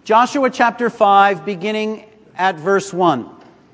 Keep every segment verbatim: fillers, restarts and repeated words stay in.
Joshua chapter five, beginning at verse one.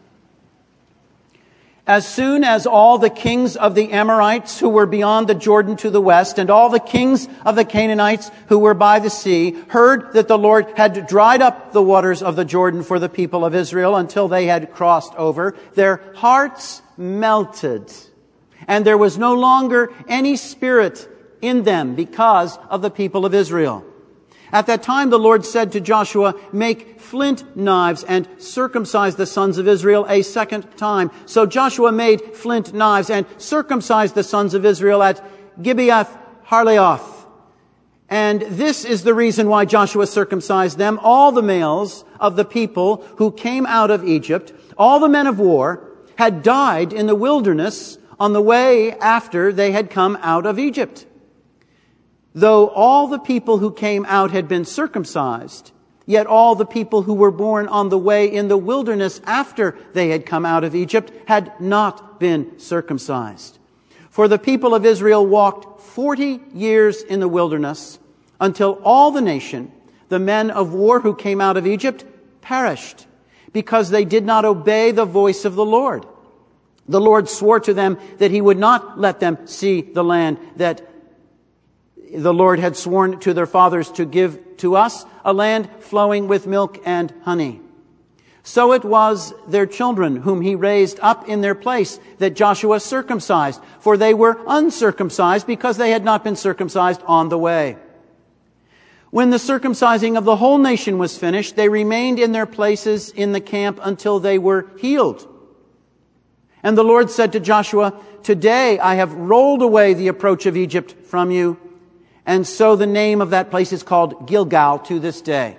As soon as all the kings of the Amorites who were beyond the Jordan to the west, and all the kings of the Canaanites who were by the sea, heard that the Lord had dried up the waters of the Jordan for the people of Israel until they had crossed over, their hearts melted, and there was no longer any spirit in them because of the people of Israel. At that time the Lord said to Joshua, "Make flint knives and circumcise the sons of Israel a second time." So Joshua made flint knives and circumcised the sons of Israel at Gibeath Harleoth. And this is the reason why Joshua circumcised them: all the males of the people who came out of Egypt, all the men of war, had died in the wilderness on the way after they had come out of Egypt. Though all the people who came out had been circumcised, yet all the people who were born on the way in the wilderness after they had come out of Egypt had not been circumcised. For the people of Israel walked forty years in the wilderness until all the nation, the men of war who came out of Egypt, perished because they did not obey the voice of the Lord. The Lord swore to them that he would not let them see the land that the Lord had sworn to their fathers to give to us, a land flowing with milk and honey. So it was their children whom he raised up in their place that Joshua circumcised, for they were uncircumcised because they had not been circumcised on the way. When the circumcising of the whole nation was finished, they remained in their places in the camp until they were healed. And the Lord said to Joshua, "Today I have rolled away the approach of Egypt from you." And so the name of that place is called Gilgal to this day.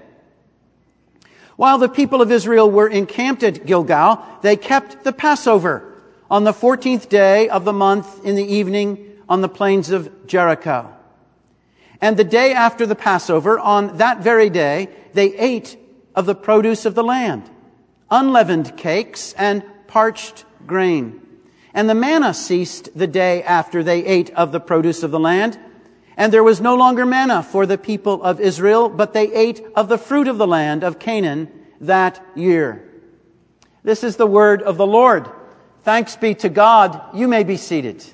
While the people of Israel were encamped at Gilgal, they kept the Passover on the fourteenth day of the month in the evening on the plains of Jericho. And the day after the Passover, on that very day, they ate of the produce of the land, unleavened cakes and parched grain. And the manna ceased the day after they ate of the produce of the land. And there was no longer manna for the people of Israel, but they ate of the fruit of the land of Canaan that year. This is the word of the Lord. Thanks be to God. You may be seated.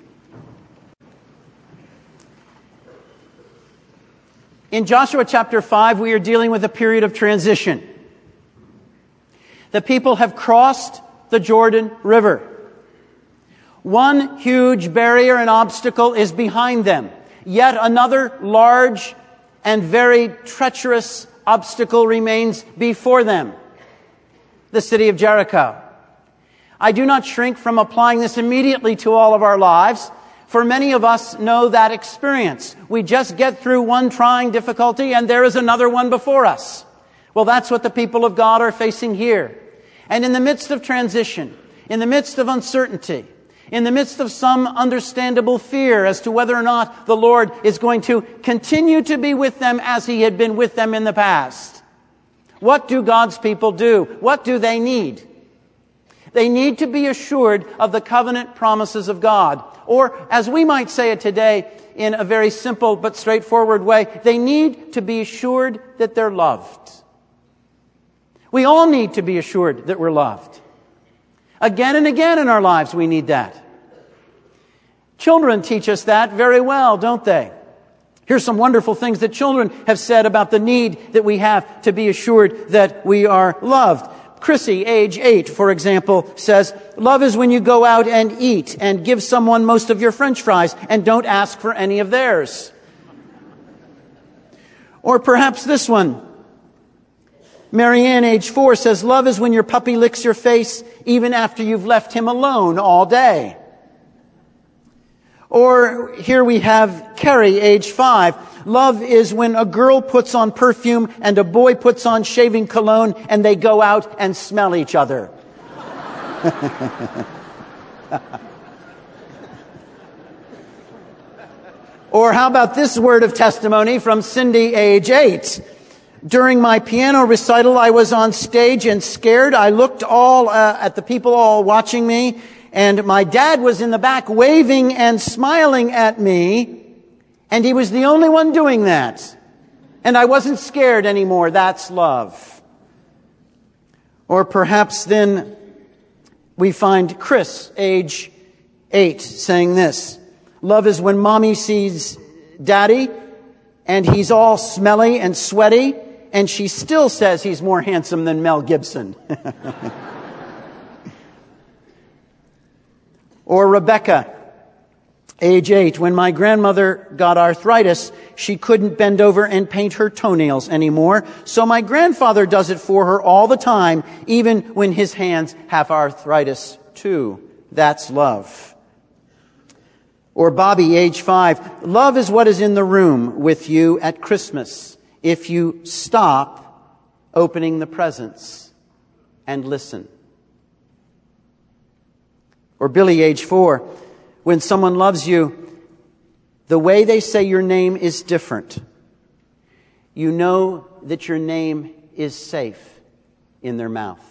In Joshua chapter five, we are dealing with a period of transition. The people have crossed the Jordan River. One huge barrier and obstacle is behind them. Yet another large and very treacherous obstacle remains before them: the city of Jericho. I do not shrink from applying this immediately to all of our lives, for many of us know that experience. We just get through one trying difficulty and there is another one before us. Well, that's what the people of God are facing here. And in the midst of transition, in the midst of uncertainty, in the midst of some understandable fear as to whether or not the Lord is going to continue to be with them as he had been with them in the past, what do God's people do? What do they need? They need to be assured of the covenant promises of God. Or, as we might say it today in a very simple but straightforward way, they need to be assured that they're loved. We all need to be assured that we're loved. Again and again in our lives we need that. Children teach us that very well, don't they? Here's some wonderful things that children have said about the need that we have to be assured that we are loved. Chrissy, age eight, for example, says, "Love is when you go out and eat and give someone most of your French fries and don't ask for any of theirs." Or perhaps this one. Marianne, age four, says, "Love is when your puppy licks your face even after you've left him alone all day." Or here we have Carrie, age five. "Love is when a girl puts on perfume and a boy puts on shaving cologne and they go out and smell each other." Or how about this word of testimony from Cindy, age eight? "During my piano recital, I was on stage and scared. I looked all uh, at the people all watching me, and my dad was in the back waving and smiling at me, and he was the only one doing that. And I wasn't scared anymore. That's love. Or perhaps then we find Chris, age eight, saying this. Love is when mommy sees daddy and he's all smelly and sweaty and she still says he's more handsome than Mel Gibson. Or Rebecca, age eight, when my grandmother got arthritis, she couldn't bend over and paint her toenails anymore. So my grandfather does it for her all the time, even when his hands have arthritis too. That's love. Or Bobby, age five, love is what is in the room with you at Christmas if you stop opening the presents and listen. Or Billy, age four, when someone loves you, the way they say your name is different. You know that your name is safe in their mouth.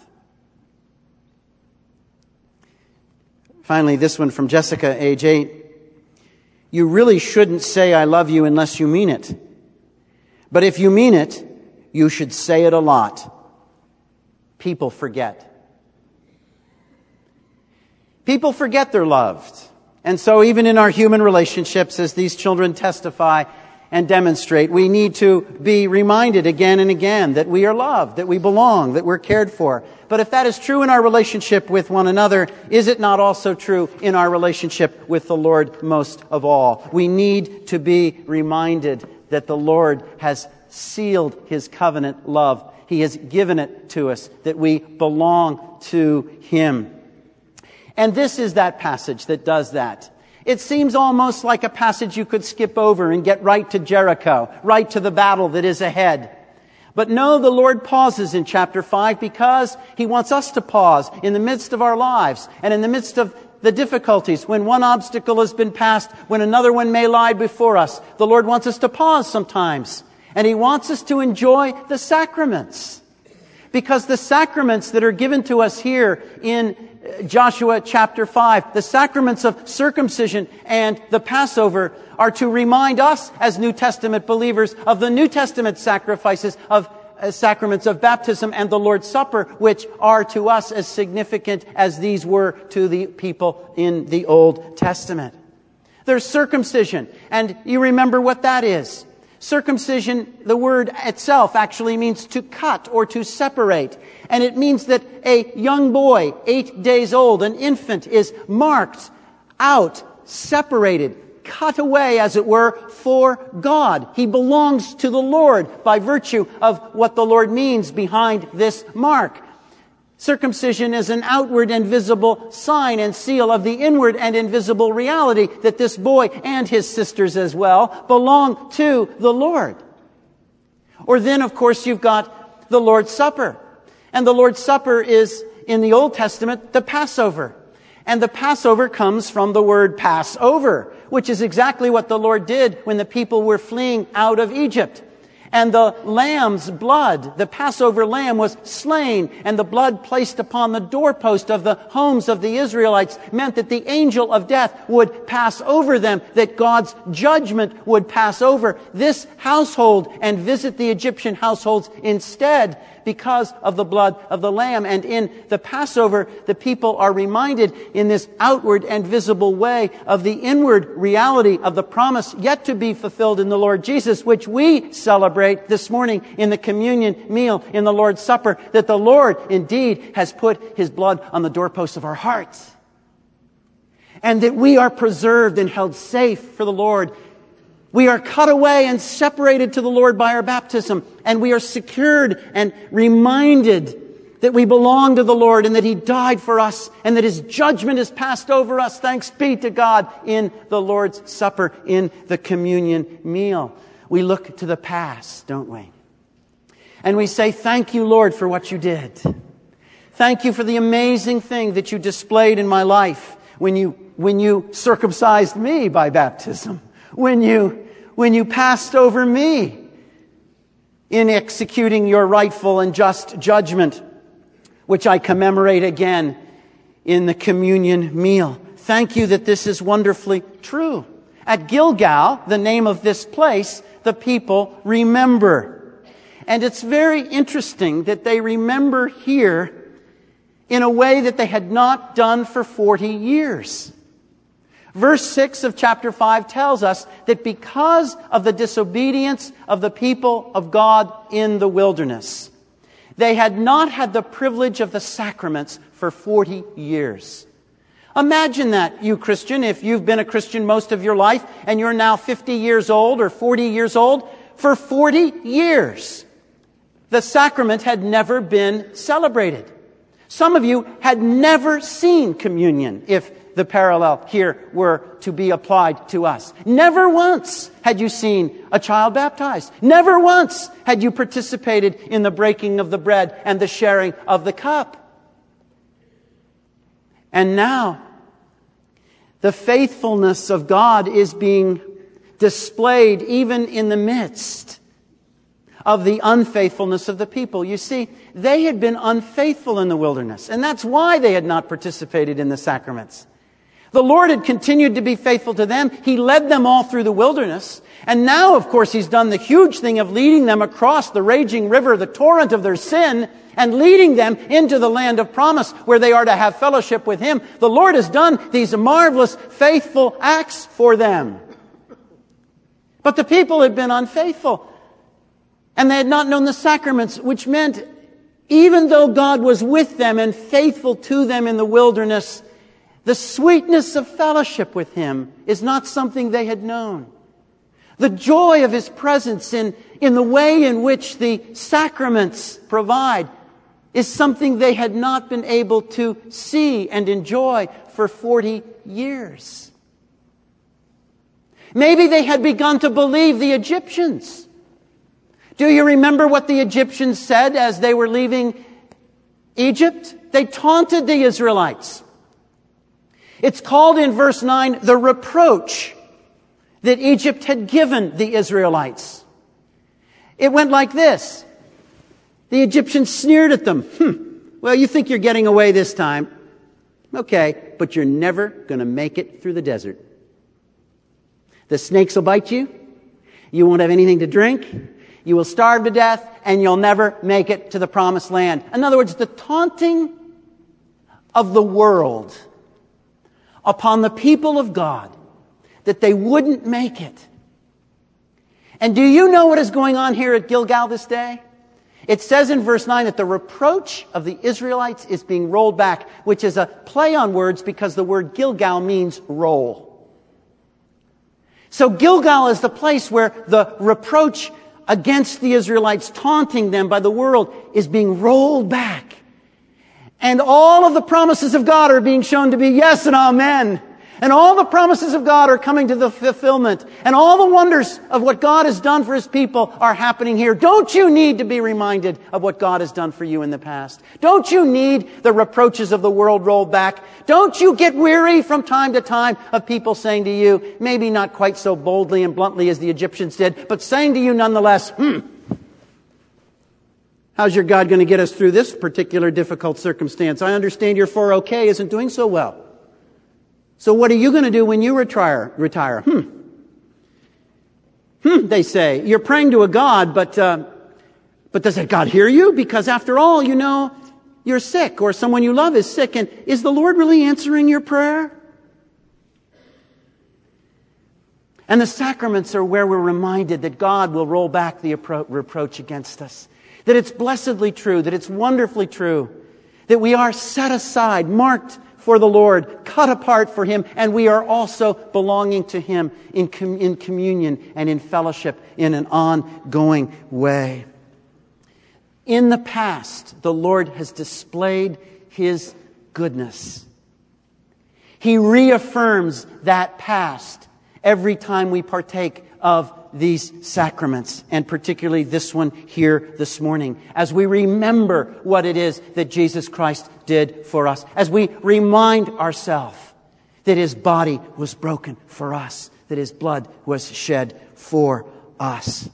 Finally, this one from Jessica, age eight. You really shouldn't say I love you unless you mean it. But if you mean it, you should say it a lot. People forget. People forget they're loved. And so even in our human relationships, as these children testify and demonstrate, we need to be reminded again and again that we are loved, that we belong, that we're cared for. But if that is true in our relationship with one another, is it not also true in our relationship with the Lord most of all? We need to be reminded that the Lord has sealed His covenant love. He has given it to us, that we belong to Him. And this is that passage that does that. It seems almost like a passage you could skip over and get right to Jericho, right to the battle that is ahead. But no, the Lord pauses in chapter five because He wants us to pause in the midst of our lives and in the midst of the difficulties. When one obstacle has been passed, when another one may lie before us, the Lord wants us to pause sometimes. And He wants us to enjoy the sacraments. Because the sacraments that are given to us here in Joshua chapter five, the sacraments of circumcision and the Passover are to remind us as New Testament believers of the New Testament sacrifices of uh, sacraments of baptism and the Lord's Supper, which are to us as significant as these were to the people in the Old Testament. There's circumcision, and you remember what that is. Circumcision, the word itself actually means to cut or to separate. And it means that a young boy, eight days old, an infant, is marked out, separated, cut away, as it were, for God. He belongs to the Lord by virtue of what the Lord means behind this mark. Circumcision is an outward and visible sign and seal of the inward and invisible reality that this boy and his sisters as well belong to the Lord. Or then, of course, you've got the Lord's Supper. And the Lord's Supper is, in the Old Testament, the Passover. And the Passover comes from the word Passover, which is exactly what the Lord did when the people were fleeing out of Egypt. And the lamb's blood, the Passover lamb, was slain, and the blood placed upon the doorpost of the homes of the Israelites meant that the angel of death would pass over them, that God's judgment would pass over this household and visit the Egyptian households instead, because of the blood of the Lamb. And in the Passover, the people are reminded in this outward and visible way of the inward reality of the promise yet to be fulfilled in the Lord Jesus, which we celebrate this morning in the communion meal, in the Lord's Supper, that the Lord indeed has put His blood on the doorposts of our hearts. And that we are preserved and held safe for the Lord. We are cut away and separated to the Lord by our baptism, and we are secured and reminded that we belong to the Lord and that He died for us and that His judgment is passed over us, thanks be to God, in the Lord's Supper, in the communion meal. We look to the past, don't we? And we say, thank you, Lord, for what you did. Thank you for the amazing thing that you displayed in my life when you, when you circumcised me by baptism. When you, when you passed over me in executing your rightful and just judgment, which I commemorate again in the communion meal. Thank you that this is wonderfully true. At Gilgal, the name of this place, the people remember. And it's very interesting that they remember here in a way that they had not done for forty years. Verse six of chapter five tells us that because of the disobedience of the people of God in the wilderness, they had not had the privilege of the sacraments for forty years. Imagine that, you Christian, if you've been a Christian most of your life and you're now fifty years old or forty years old. For forty years, the sacrament had never been celebrated. Some of you had never seen communion, if the parallel here were to be applied to us. Never once had you seen a child baptized. Never once had you participated in the breaking of the bread and the sharing of the cup. And now, the faithfulness of God is being displayed even in the midst of the unfaithfulness of the people. You see, they had been unfaithful in the wilderness, and that's why they had not participated in the sacraments. The Lord had continued to be faithful to them. He led them all through the wilderness. And now, of course, He's done the huge thing of leading them across the raging river, the torrent of their sin, and leading them into the land of promise where they are to have fellowship with Him. The Lord has done these marvelous, faithful acts for them. But the people had been unfaithful. And they had not known the sacraments, which meant even though God was with them and faithful to them in the wilderness, the sweetness of fellowship with Him is not something they had known. The joy of His presence in, in the way in which the sacraments provide is something they had not been able to see and enjoy for forty years. Maybe they had begun to believe the Egyptians. Do you remember what the Egyptians said as they were leaving Egypt? They taunted the Israelites. It's called in verse nine, the reproach that Egypt had given the Israelites. It went like this. The Egyptians sneered at them. Hmm, well, you think you're getting away this time. Okay, but you're never going to make it through the desert. The snakes will bite you. You won't have anything to drink. You will starve to death, and you'll never make it to the promised land. In other words, the taunting of the world upon the people of God, that they wouldn't make it. And do you know what is going on here at Gilgal this day? It says in verse nine that the reproach of the Israelites is being rolled back, which is a play on words because the word Gilgal means roll. So Gilgal is the place where the reproach against the Israelites, taunting them by the world, is being rolled back. And all of the promises of God are being shown to be yes and amen. And all the promises of God are coming to the fulfillment. And all the wonders of what God has done for His people are happening here. Don't you need to be reminded of what God has done for you in the past? Don't you need the reproaches of the world rolled back? Don't you get weary from time to time of people saying to you, maybe not quite so boldly and bluntly as the Egyptians did, but saying to you nonetheless, hmm, how's your God going to get us through this particular difficult circumstance? I understand your four oh K isn't doing so well. So what are you going to do when you retire? Retire? Hmm. Hmm, they say. You're praying to a God, but uh, but does that God hear you? Because after all, you know, you're sick or someone you love is sick. And is the Lord really answering your prayer? And the sacraments are where we're reminded that God will roll back the appro- reproach against us. That it's blessedly true, that it's wonderfully true, that we are set aside, marked for the Lord, cut apart for Him, and we are also belonging to Him in, com- in communion and in fellowship in an ongoing way. In the past, the Lord has displayed His goodness. He reaffirms that past every time we partake of these sacraments, and particularly this one here this morning, as we remember what it is that Jesus Christ did for us, as we remind ourselves that His body was broken for us, that His blood was shed for us.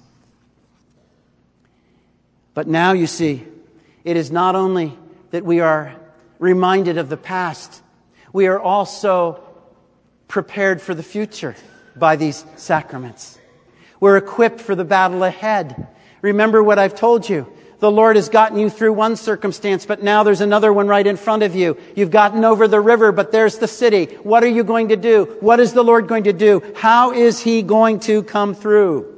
But now you see, it is not only that we are reminded of the past, we are also prepared for the future. by these sacraments. We're equipped for the battle ahead. Remember what I've told you. The Lord has gotten you through one circumstance, but now there's another one right in front of you. You've gotten over the river, but there's the city. What are you going to do? What is the Lord going to do? How is He going to come through?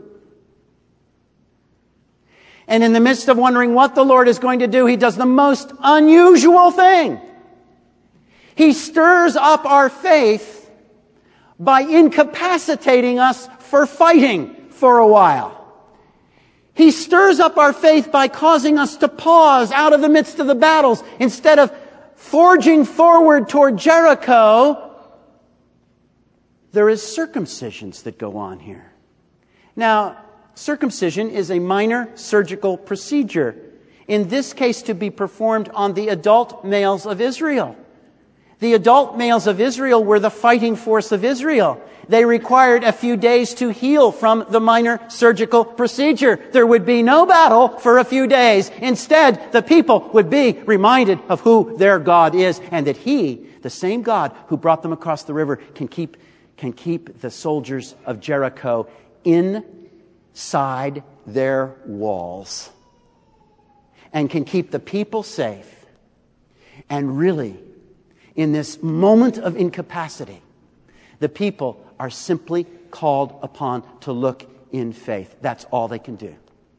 And in the midst of wondering what the Lord is going to do, He does the most unusual thing. He stirs up our faith by incapacitating us for fighting for a while. He stirs up our faith by causing us to pause out of the midst of the battles. Instead of forging forward toward Jericho, there is circumcisions that go on here. Now, circumcision is a minor surgical procedure, in this case to be performed on the adult males of Israel. The adult males of Israel were the fighting force of Israel. They required a few days to heal from the minor surgical procedure. There would be no battle for a few days. Instead, the people would be reminded of who their God is, and that He, the same God who brought them across the river, can keep, can keep the soldiers of Jericho inside their walls and can keep the people safe. And really, in this moment of incapacity, the people are simply called upon to look in faith. That's all they can do.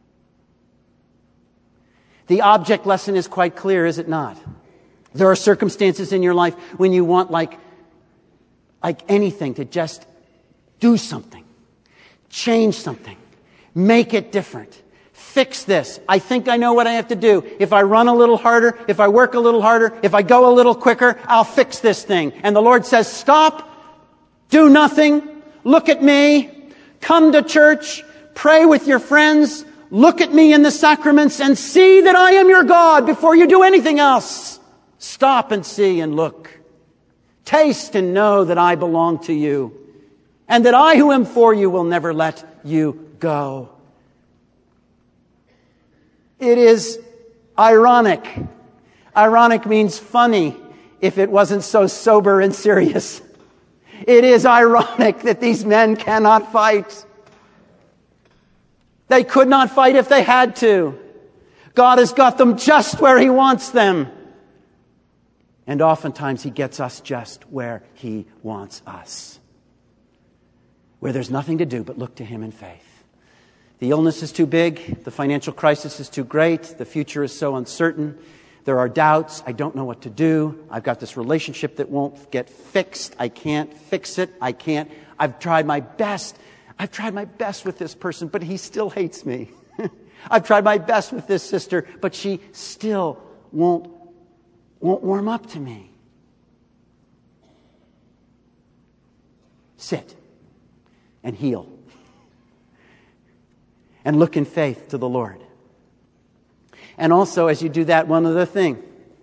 The object lesson is quite clear, is it not? There are circumstances in your life when you want, like, like anything, to just do something, change something, make it different. Fix this. I think I know what I have to do. If I run a little harder, if I work a little harder, if I go a little quicker, I'll fix this thing. And the Lord says, stop, do nothing, look at me, come to church, pray with your friends, look at me in the sacraments and see that I am your God before you do anything else. Stop and see and look. Taste and know that I belong to you, and that I who am for you will never let you go. It is ironic. Ironic means funny if it wasn't so sober and serious. It is ironic that these men cannot fight. They could not fight if they had to. God has got them just where He wants them. And oftentimes He gets us just where He wants us, where there's nothing to do but look to Him in faith. The illness is too big. The financial crisis is too great. The future is so uncertain. There are doubts. I don't know what to do. I've got this relationship that won't get fixed. I can't fix it. I can't. I've tried my best. I've tried my best with this person, but he still hates me. I've tried my best with this sister, but she still won't, won't warm up to me. Sit and heal. And look in faith to the Lord. And also, as you do that, one other thing.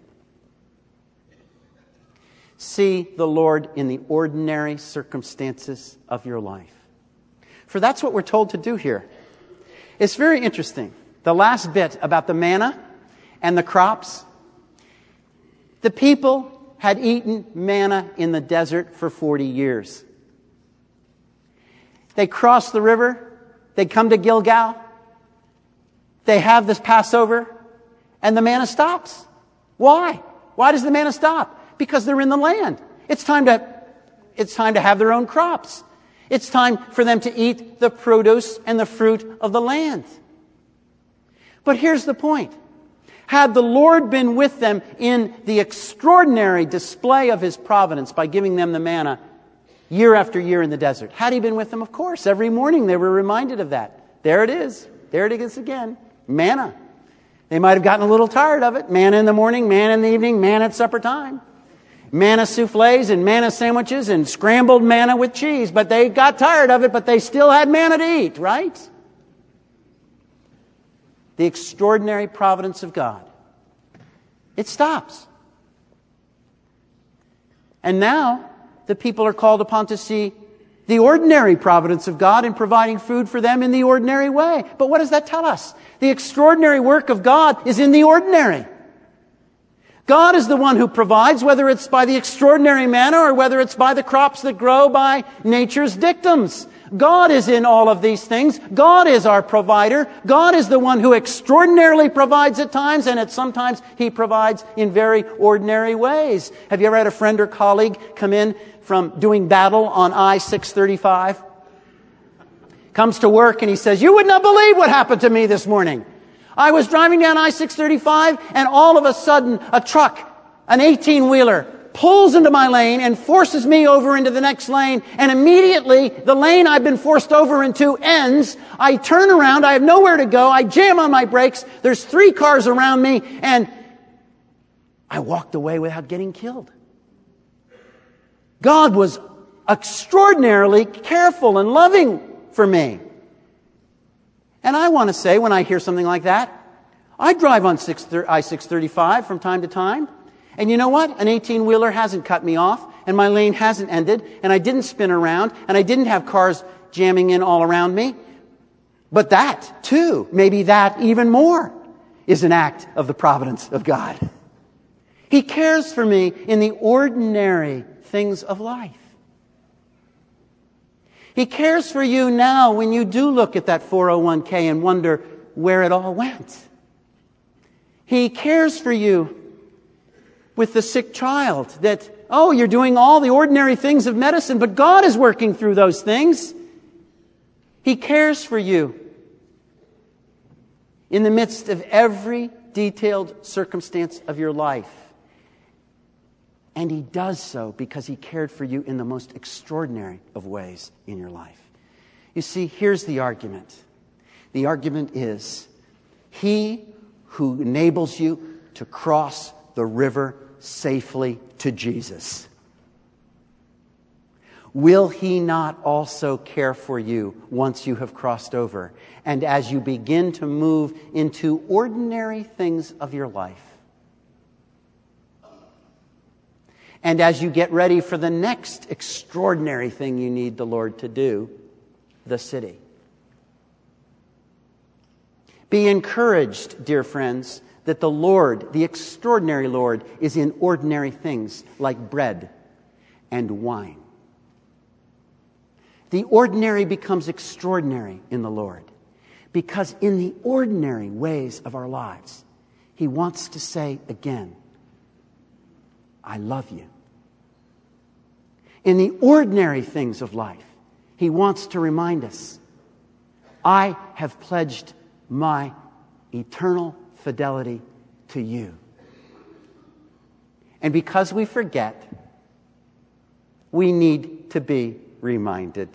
See the Lord in the ordinary circumstances of your life. For that's what we're told to do here. It's very interesting. The last bit about the manna and the crops. The people had eaten manna in the desert for forty years. They crossed the river. They come to Gilgal. They have this Passover. And the manna stops. Why? Why does the manna stop? Because they're in the land. It's time to, it's time to have their own crops. It's time for them to eat the produce and the fruit of the land. But here's the point. Had the Lord been with them in the extraordinary display of His providence by giving them the manna year after year in the desert, had He been with them? Of course. Every morning they were reminded of that. There it is. There it is again. Manna. They might have gotten a little tired of it. Manna in the morning, manna in the evening, manna at supper time. Manna soufflés and manna sandwiches and scrambled manna with cheese. But they got tired of it, but they still had manna to eat, right? The extraordinary providence of God. It stops. And now the people are called upon to see the ordinary providence of God in providing food for them in the ordinary way. But what does that tell us? The extraordinary work of God is in the ordinary. God is the one who provides, whether it's by the extraordinary manna or whether it's by the crops that grow by nature's dictums. God is in all of these things. God is our provider. God is the one who extraordinarily provides at times, and at sometimes He provides in very ordinary ways. Have you ever had a friend or colleague come in from doing battle on I six thirty-five? Comes to work and he says, "You would not believe what happened to me this morning. I was driving down I six thirty-five and all of a sudden a truck, an eighteen-wheeler, pulls into my lane and forces me over into the next lane. And immediately the lane I've been forced over into ends. I turn around. I have nowhere to go. I jam on my brakes. There's three cars around me and I walked away without getting killed." God was extraordinarily careful and loving for me. And I want to say, when I hear something like that, I drive on I six thirty-five from time to time. And you know what? An eighteen-wheeler hasn't cut me off, and my lane hasn't ended, and I didn't spin around, and I didn't have cars jamming in all around me. But that, too, maybe that even more, is an act of the providence of God. He cares for me in the ordinary things of life. He cares for you now when you do look at that four oh one k and wonder where it all went. He cares for you with the sick child that, oh, you're doing all the ordinary things of medicine, but God is working through those things. He cares for you in the midst of every detailed circumstance of your life. And He does so because He cared for you in the most extraordinary of ways in your life. You see, here's the argument. The argument is, He who enables you to cross the river safely to Jesus, will He not also care for you once you have crossed over? And as you begin to move into ordinary things of your life, and as you get ready for the next extraordinary thing you need the Lord to do, the city. Be encouraged, dear friends, that the Lord, the extraordinary Lord, is in ordinary things like bread and wine. The ordinary becomes extraordinary in the Lord because in the ordinary ways of our lives, He wants to say again, I love you. In the ordinary things of life, He wants to remind us, I have pledged my eternal fidelity to you. And because we forget, we need to be reminded.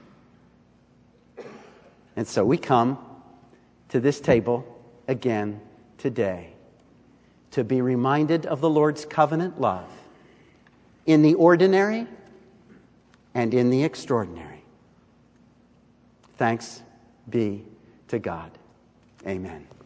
And so we come to this table again today to be reminded of the Lord's covenant love in the ordinary and in the extraordinary. Thanks be to God. Amen.